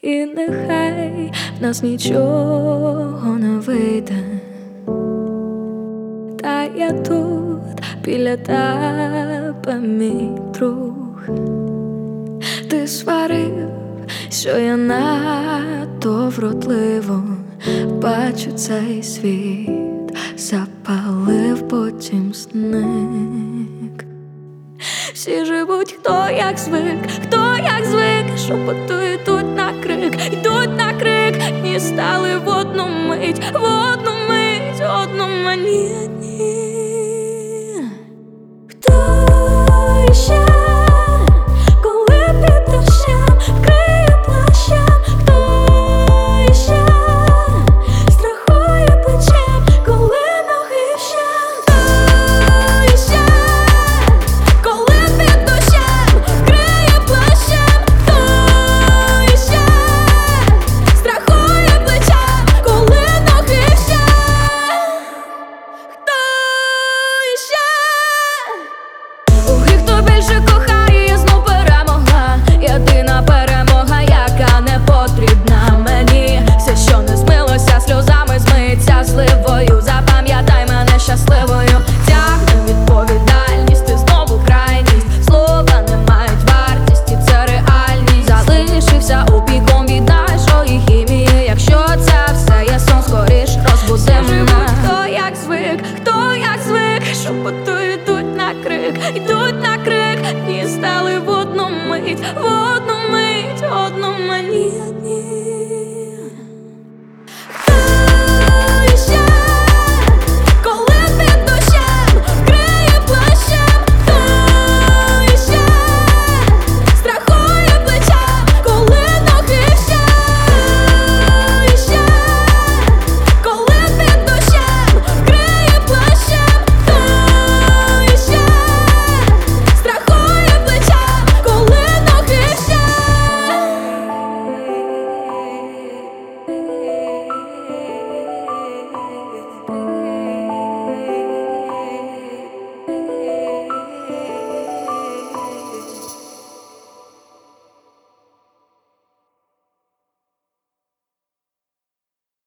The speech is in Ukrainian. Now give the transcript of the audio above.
І нехай в нас нічого не вийде, та я тут біля тебе, мій друг. Ти сварив, що я надто вродливо бачу цей світ, запалив, потім зник. Всі живуть хто як звик, шепотують, йдуть на крик, і стали в одну мить, одну мені.